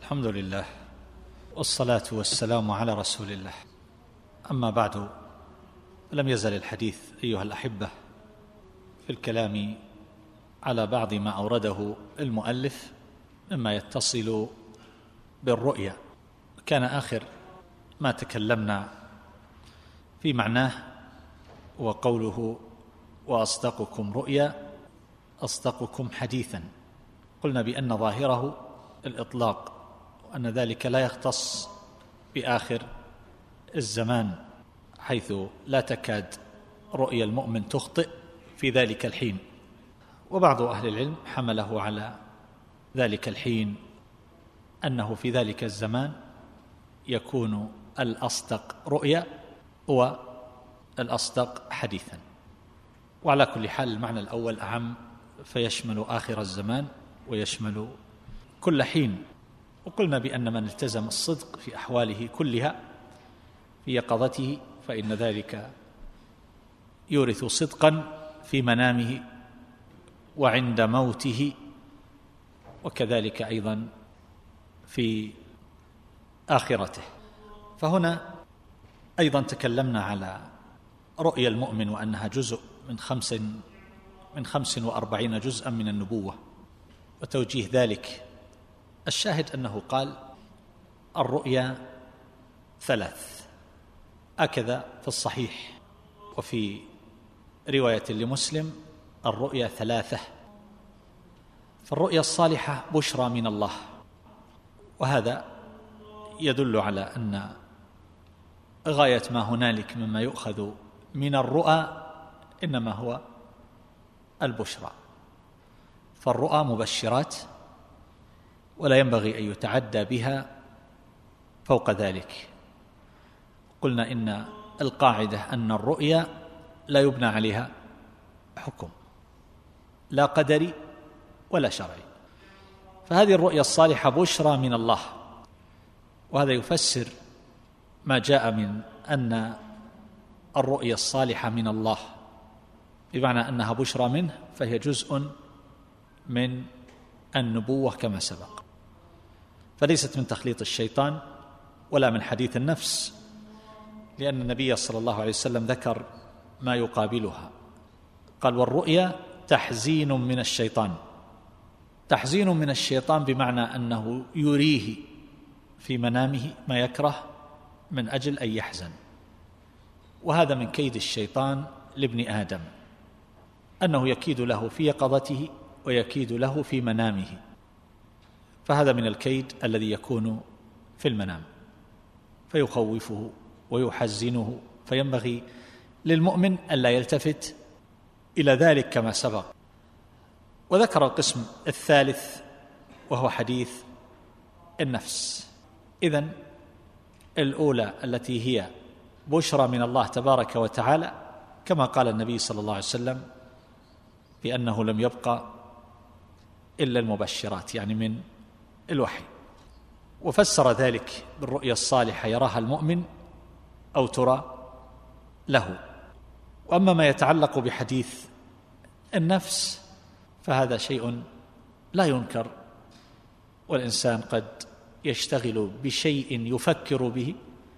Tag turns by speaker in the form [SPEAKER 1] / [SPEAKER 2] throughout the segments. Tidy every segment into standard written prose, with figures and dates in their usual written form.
[SPEAKER 1] الحمد لله والصلاة والسلام على رسول الله. أما بعد، لم يزل الحديث أيها الأحبة في الكلام على بعض ما أورده المؤلف مما يتصل بالرؤيا. كان آخر ما تكلمنا في معناه وقوله وأصدقكم رؤيا أصدقكم حديثا. قلنا بأن ظاهره الإطلاق، وأن ذلك لا يختص بآخر الزمان، حيث لا تكاد رؤيا المؤمن تخطئ في ذلك الحين. وبعض أهل العلم حمله على ذلك الحين أنه في ذلك الزمان يكون الأصدق رؤيا والأصدق حديثا. وعلى كل حال المعنى الأول أعم، فيشمل آخر الزمان ويشمل كل حين. وقلنا بأن من التزم الصدق في أحواله كلها في يقظته فإن ذلك يورث صدقا في منامه وعند موته، وكذلك أيضا في آخرته. فهنا أيضا تكلمنا على رؤيا المؤمن وأنها جزء من 45 جزءا من النبوة وتوجيه ذلك. الشاهد أنه قال الرؤيا 3، هكذا في الصحيح. وفي رواية لمسلم الرؤيا 3. فالرؤيا الصالحة بشرى من الله، وهذا يدل على أن غاية ما هنالك مما يؤخذ من الرؤى إنما هو البشرى. فالرؤى مبشرات، ولا ينبغي أن يتعدى بها فوق ذلك. قلنا إن القاعدة أن الرؤيا لا يبنى عليها حكم، لا قدري ولا شرعي. فهذه الرؤيا الصالحة بشرى من الله، وهذا يفسر ما جاء من أن الرؤيا الصالحة من الله، بمعنى أنها بشرى منه، فهي جزء من النبوة كما سبق، فليست من تخليط الشيطان ولا من حديث النفس، لأن النبي صلى الله عليه وسلم ذكر ما يقابلها. قال والرؤيا تحزين من الشيطان. تحزين من الشيطان بمعنى أنه يريه في منامه ما يكره من أجل أن يحزن. وهذا من كيد الشيطان لابن آدم، أنه يكيد له في يقظته ويكيد له في منامه. فهذا من الكيد الذي يكون في المنام فيخوفه ويحزنه، فينبغي للمؤمن ألا يلتفت إلى ذلك كما سبق. وذكر القسم الثالث وهو حديث النفس. إذن الأولى التي هي بشرى من الله تبارك وتعالى، كما قال النبي صلى الله عليه وسلم بأنه لم يبقى إلا المبشرات، يعني من الوحي. وفسر ذلك بالرؤيا الصالحة يراها المؤمن أو ترى له. وأما ما يتعلق بحديث النفس فهذا شيء لا ينكر، والإنسان قد يشتغل بشيء يفكر به،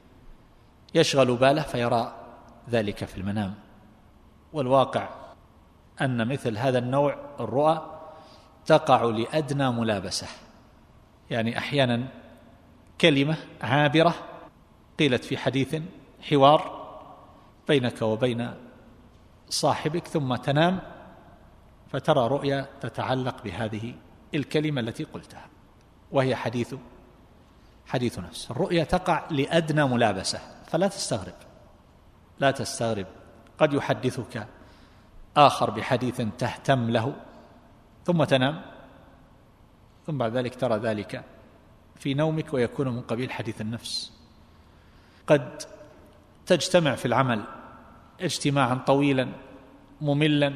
[SPEAKER 1] يشغل باله فيرى ذلك في المنام. والواقع أن مثل هذا النوع الرؤى تقع لأدنى ملابسة، يعني أحيانا كلمة عابرة قيلت في حديث، حوار بينك وبين صاحبك، ثم تنام فترى رؤيا تتعلق بهذه الكلمة التي قلتها، وهي حديث نفس. الرؤيا تقع لأدنى ملابسة، فلا تستغرب، لا تستغرب. قد يحدثك آخر بحديث تهتم له ثم تنام، ثم بعد ذلك ترى ذلك في نومك ويكون من قبيل حديث النفس. قد تجتمع في العمل اجتماعا طويلا مملا،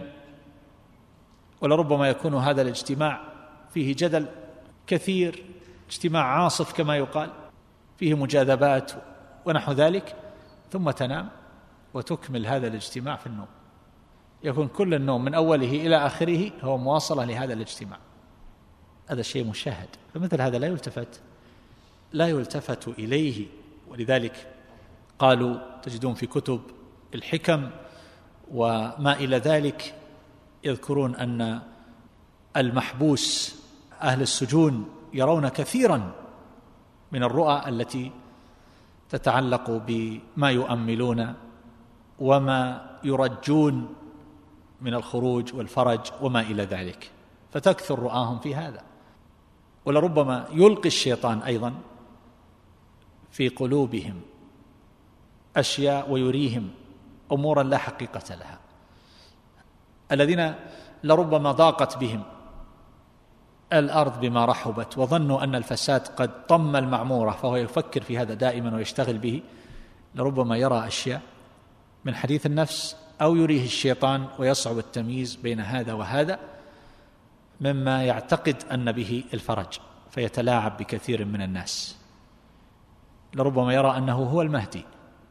[SPEAKER 1] ولربما يكون هذا الاجتماع فيه جدل كثير، اجتماع عاصف كما يقال، فيه مجاذبات ونحو ذلك، ثم تنام وتكمل هذا الاجتماع في النوم. يكون كل النوم من أوله إلى آخره هو مواصلة لهذا الاجتماع. هذا شيء مشاهد، فمثل هذا لا يلتفت لا يلتفت إليه. ولذلك قالوا تجدون في كتب الحكم وما إلى ذلك يذكرون أن المحبوس أهل السجون يرون كثيرا من الرؤى التي تتعلق بما يؤملون وما يرجون من الخروج والفرج وما إلى ذلك، فتكثر رؤاهم في هذا. ولربما يلقي الشيطان أيضا في قلوبهم أشياء ويريهم أمورا لا حقيقة لها. الذين لربما ضاقت بهم الأرض بما رحبت وظنوا أن الفساد قد طم المعمورة، فهو يفكر في هذا دائما ويشتغل به، لربما يرى أشياء من حديث النفس أو يريه الشيطان ويصعب التمييز بين هذا وهذا مما يعتقد أن به الفرج، فيتلاعب بكثير من الناس. لربما يرى أنه هو المهدي،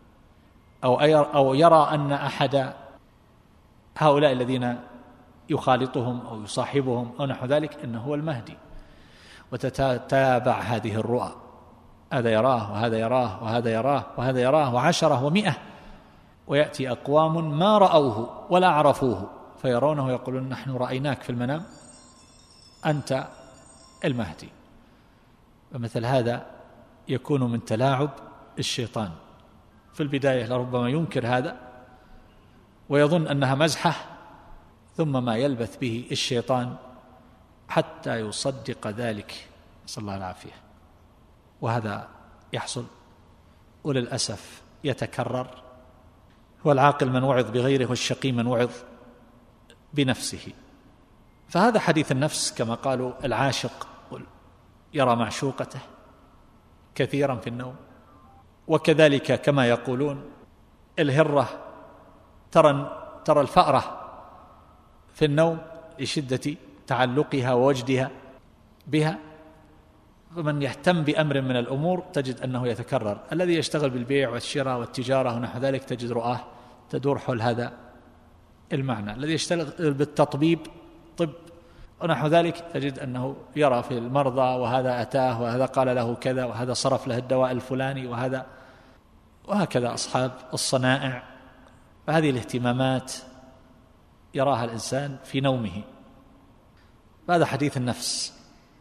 [SPEAKER 1] أو يرى أن أحد هؤلاء الذين يخالطهم أو يصاحبهم أو نحو ذلك أنه هو المهدي، وتتابع هذه الرؤى، هذا يراه وهذا يراه وهذا يراه وهذا يراه 10 و100، ويأتي أقوام ما رأوه ولا عرفوه فيرونه ويقولون نحن رأيناك في المنام أنت المهدي. ومثل هذا يكون من تلاعب الشيطان. في البداية لربما ينكر هذا ويظن أنها مزحة، ثم ما يلبث به الشيطان حتى يصدق ذلك، نسأل الله العافية. وهذا يحصل وللأسف يتكرر. هو العاقل من وعظ بغيره والشقي من وعظ بنفسه. فهذا حديث النفس كما قالوا العاشق يرى معشوقته كثيرا في النوم، وكذلك كما يقولون الهرة ترى الفأرة في النوم لشدة تعلقها ووجدها بها. فمن يهتم بأمر من الأمور تجد أنه يتكرر. الذي يشتغل بالبيع والشراء والتجارة ونحو ذلك تجد رؤاه تدور حول هذا المعنى. الذي يشتغل بالتطبيب طب ونحو ذلك تجد أنه يرى في المرضى وهذا أتاه وهذا قال له كذا وهذا صرف له الدواء الفلاني وهذا، وهكذا أصحاب الصنائع. فهذه الاهتمامات يراها الإنسان في نومه. هذا حديث النفس.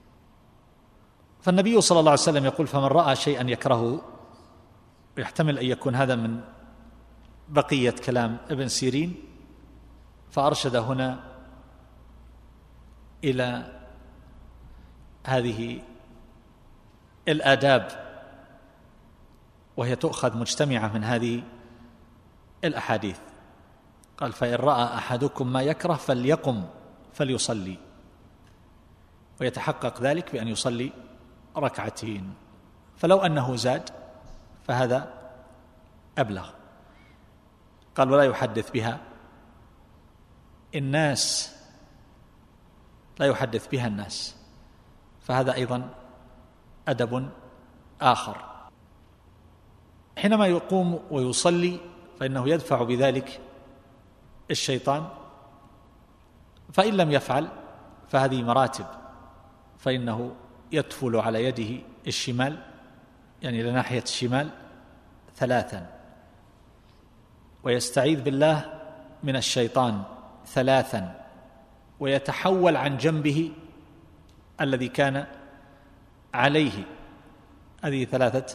[SPEAKER 1] فالنبي صلى الله عليه وسلم يقول فمن رأى شيئا يكرهه، ويحتمل أن يكون هذا من بقية كلام ابن سيرين، فأرشد هنا إلى هذه الآداب، وهي تؤخذ مجتمعة من هذه الأحاديث. قال فإن رأى أحدكم ما يكره فليقم فليصلي، ويتحقق ذلك بأن يصلي 2 فلو أنه زاد فهذا أبلغ. قال ولا يحدث بها الناس، لا يحدث بها الناس، فهذا أيضا أدب آخر. حينما يقوم ويصلي فإنه يدفع بذلك الشيطان، فإن لم يفعل فهذه مراتب، فإنه يتفل على يده الشمال، يعني إلى ناحية الشمال 3، ويستعيذ بالله من الشيطان 3، ويتحول عن جنبه الذي كان عليه. هذه 3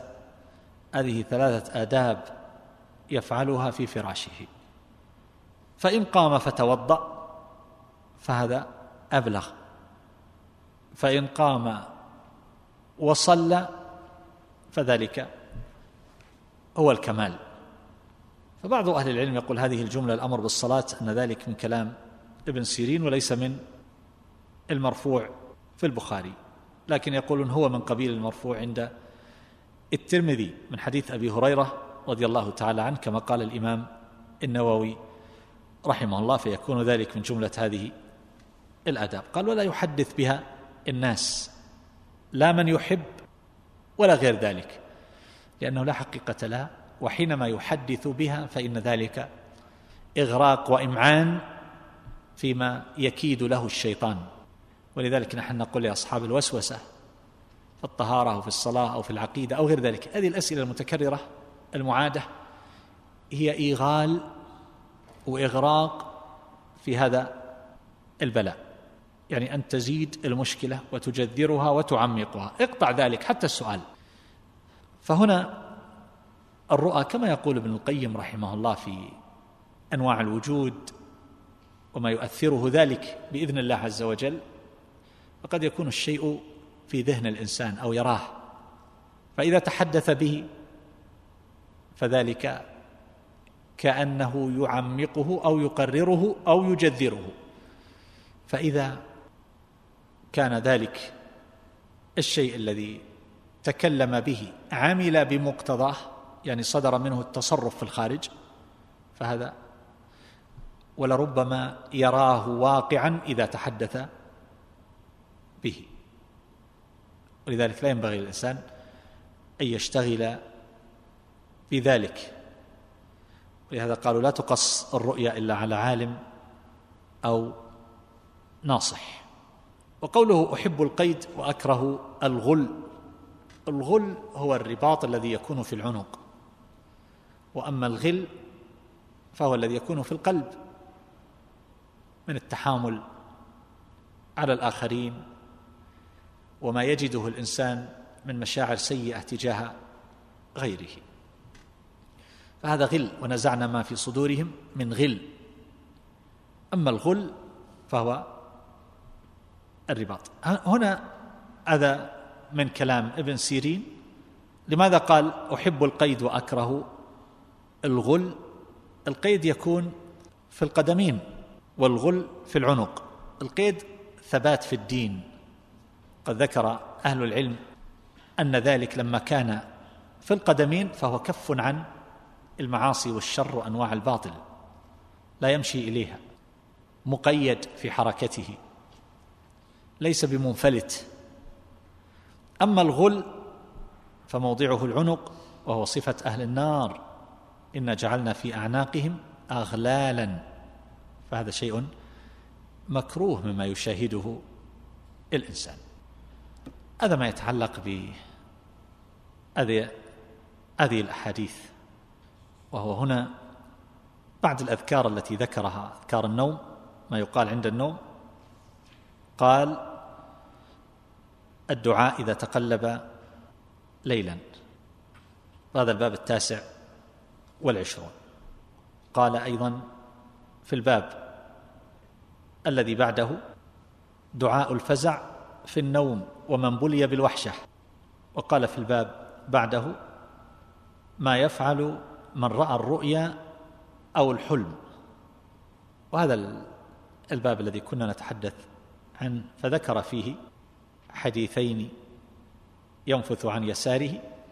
[SPEAKER 1] آداب يفعلها في فراشه. فإن قام فتوضأ فهذا أبلغ، فإن قام وصلى فذلك هو الكمال. فبعض أهل العلم يقول هذه الجملة الأمر بالصلاة أن ذلك من كلام ابن سيرين وليس من المرفوع في البخاري، لكن يقولون هو من قبيل المرفوع عند الترمذي من حديث أبي هريرة رضي الله تعالى عنه كما قال الإمام النووي رحمه الله، فيكون ذلك من جملة هذه الآداب. قال ولا يحدث بها الناس، لا من يحب ولا غير ذلك، لأنه لا حقيقة لها، وحينما يحدث بها فإن ذلك إغراق وإمعان فيما يكيد له الشيطان. ولذلك نحن نقول لأصحاب الوسوسة في الطهارة أو في الصلاة أو في العقيدة أو غير ذلك. هذه الأسئلة المتكررة المعادة هي إيغال وإغراق في هذا البلاء، يعني أن تزيد المشكلة وتجذرها وتعمقها. اقطع ذلك حتى السؤال. فهنا الرؤى كما يقول ابن القيم رحمه الله في أنواع الوجود وما يؤثره ذلك بإذن الله عز وجل، فقد يكون الشيء في ذهن الإنسان أو يراه، فإذا تحدث به فذلك كأنه يعمقه أو يقرره أو يجذره. فإذا كان ذلك الشيء الذي تكلم به عمل بمقتضاه، يعني صدر منه التصرف في الخارج، فهذا ولربما يراه واقعا إذا تحدث به. ولذلك لا ينبغي للإنسان أن يشتغل بذلك. ولهذا قالوا لا تقص الرؤيا إلا على عالم أو ناصح. وقوله أحب القيد وأكره الغل، الغل هو الرباط الذي يكون في العنق، وأما الغل فهو الذي يكون في القلب من التحامل على الآخرين وما يجده الإنسان من مشاعر سيئة تجاه غيره، فهذا غل. ونزعنا ما في صدورهم من غل. أما الغل فهو الرباط. هنا هذا من كلام ابن سيرين. لماذا قال أحب القيد وأكره الغل؟ القيد يكون في القدمين والغل في العنق. القيد ثبات في الدين. قد ذكر أهل العلم أن ذلك لما كان في القدمين فهو كف عن المعاصي والشر وأنواع الباطل، لا يمشي إليها، مقيد في حركته، ليس بمنفلت. أما الغل فموضعه العنق، وهو صفة أهل النار، إنا جعلنا في أعناقهم أغلالا، فهذا شيء مكروه مما يشاهده الإنسان. هذا ما يتعلق بهذه الأحاديث. وهو هنا بعد الأذكار التي ذكرها، أذكار النوم، ما يقال عند النوم، قال الدعاء إذا تقلب ليلا، هذا الباب 29. قال أيضا في الباب الذي بعده دعاء الفزع في النوم ومن بلي بالوحشة. وقال في الباب بعده ما يفعل من رأى الرؤيا أو الحلم. وهذا الباب الذي كنا نتحدث عنه، فذكر فيه حديثين: ينفث عن يساره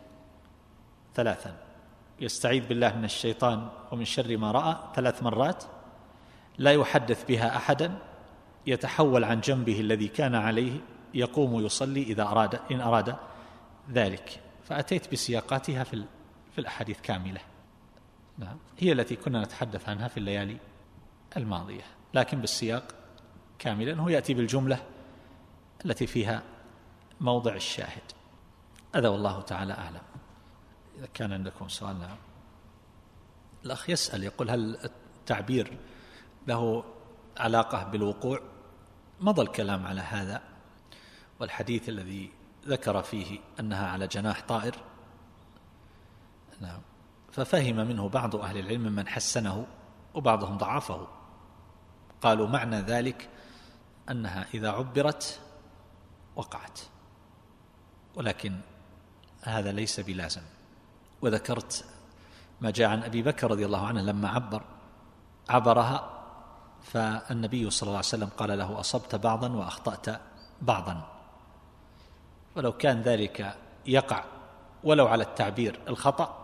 [SPEAKER 1] 3، يستعيذ بالله من الشيطان ومن شر ما رأى 3 مرات، لا يحدث بها أحدا، يتحول عن جنبه الذي كان عليه، يقوم يصلي إن أراد ذلك. فأتيت بسياقاتها في الأحاديث كاملة. نعم، هي التي كنا نتحدث عنها في الليالي الماضية، لكن بالسياق كاملا. هو يأتي بالجملة التي فيها موضع الشاهد. هذا والله تعالى أعلم. إذا كان عندكم سؤال. نعم. الأخ يسأل يقول: هل التعبير له علاقة بالوقوع؟ مضى الكلام على هذا، والحديث الذي ذكر فيه أنها على جناح طائر. نعم. ففهم منه بعض أهل العلم من حسنه وبعضهم ضعفه. قالوا معنى ذلك أنها إذا عبرت وقعت، ولكن هذا ليس بلازم. وذكرت ما جاء عن أبي بكر رضي الله عنه لما عبرها، فالنبي صلى الله عليه وسلم قال له: أصبت بعضا وأخطأت بعضا. ولو كان ذلك يقع ولو على التعبير الخطأ،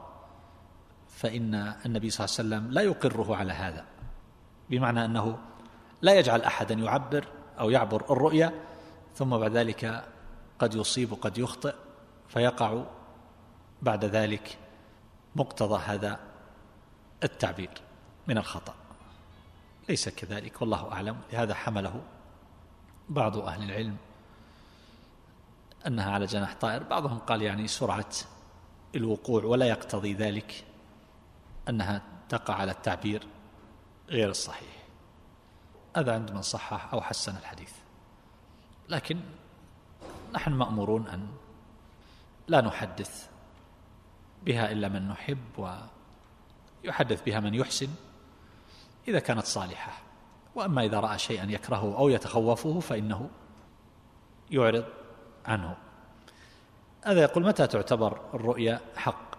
[SPEAKER 1] فإن النبي صلى الله عليه وسلم لا يقره على هذا، بمعنى أنه لا يجعل أحدا يعبر أو يعبر الرؤيا ثم بعد ذلك قد يصيب وقد يخطئ، فيقع بعد ذلك مقتضى هذا التعبير من الخطأ. ليس كذلك والله أعلم. لهذا حمله بعض أهل العلم أنها على جناح طائر، بعضهم قال يعني سرعة الوقوع، ولا يقتضي ذلك أنها تقع على التعبير غير الصحيح. هذا عند من صحح أو حسن الحديث، لكن نحن مأمورون أن لا نحدث بها إلا من نحب، ويحدث بها من يحسن إذا كانت صالحة. وأما إذا رأى شيئا يكرهه أو يتخوفه فإنه يعرض عنه. هذا يقول: متى تعتبر الرؤيا حق؟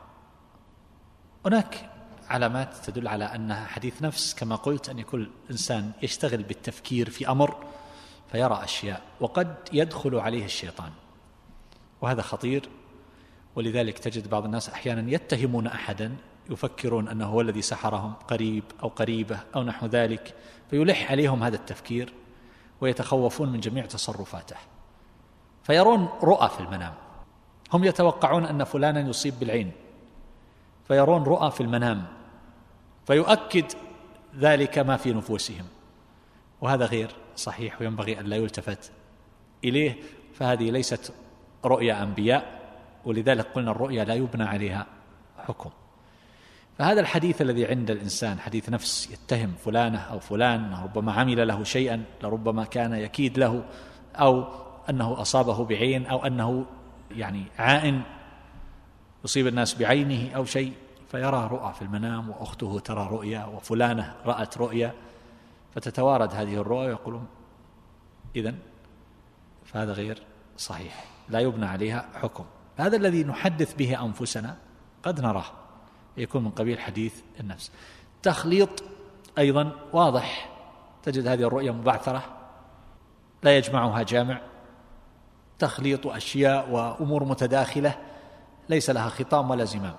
[SPEAKER 1] هناك علامات تدل على أنها حديث نفس، كما قلت، أن يكون الإنسان يشتغل بالتفكير في أمر فيرى أشياء، وقد يدخل عليه الشيطان، وهذا خطير. ولذلك تجد بعض الناس أحيانا يتهمون أحدا، يفكرون أنه هو الذي سحرهم، قريب أو قريبة أو نحو ذلك، فيلح عليهم هذا التفكير ويتخوفون من جميع تصرفاته، فيرون رؤى في المنام. هم يتوقعون أن فلانا يصيب بالعين، فيرون رؤى في المنام فيؤكد ذلك ما في نفوسهم، وهذا غير صحيح وينبغي أن لا يلتفت إليه، فهذه ليست رؤيا أنبياء، ولذلك قلنا الرؤيا لا يبنى عليها حكم. فهذا الحديث الذي عند الإنسان حديث نفس، يتهم فلانة أو فلان ربما عمل له شيئا، لربما كان يكيد له، أو أنه أصابه بعين، أو أنه يعني عائن يصيب الناس بعينه أو شيء، فيرى رؤى في المنام، وأخته ترى رؤيا، وفلانة رأت رؤيا، فتتوارد هذه الرؤى ويقولون إذن فهذا غير صحيح، لا يبنى عليها حكم. هذا الذي نحدث به أنفسنا قد نراه يكون من قبيل حديث النفس. تخليط أيضا واضح، تجد هذه الرؤيا مبعثرة لا يجمعها جامع، تخليط أشياء وأمور متداخلة ليس لها خطام ولا زمام.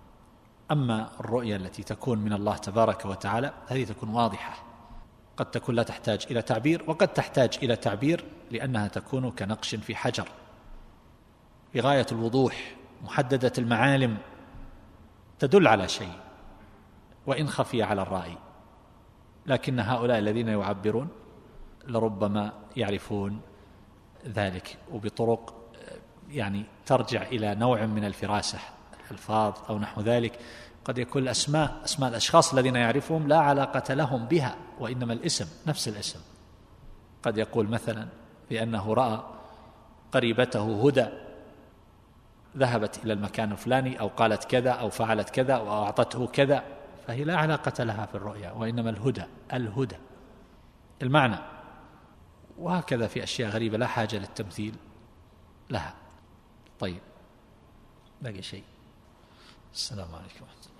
[SPEAKER 1] أما الرؤيا التي تكون من الله تبارك وتعالى هذه تكون واضحة، قد تكون لا تحتاج إلى تعبير، وقد تحتاج إلى تعبير لأنها تكون كنقش في حجر بغاية الوضوح، محددة المعالم، تدل على شيء وإن خفي على الرأي، لكن هؤلاء الذين يعبرون لربما يعرفون ذلك، وبطرق يعني ترجع إلى نوع من الفراسة، الألفاظ أو نحو ذلك. قد يكون أسماء الأشخاص الذين يعرفهم لا علاقة لهم بها، وإنما الاسم نفس الاسم. قد يقول مثلا بأنه رأى قريبته هدى ذهبت إلى المكان الفلاني، أو قالت كذا أو فعلت كذا وأعطته كذا، فهي لا علاقة لها في الرؤيا، وإنما الهدى المعنى. وهكذا في أشياء غريبة لا حاجة للتمثيل لها. طيب، باقي شيء؟ السلام عليكم ورحمة الله.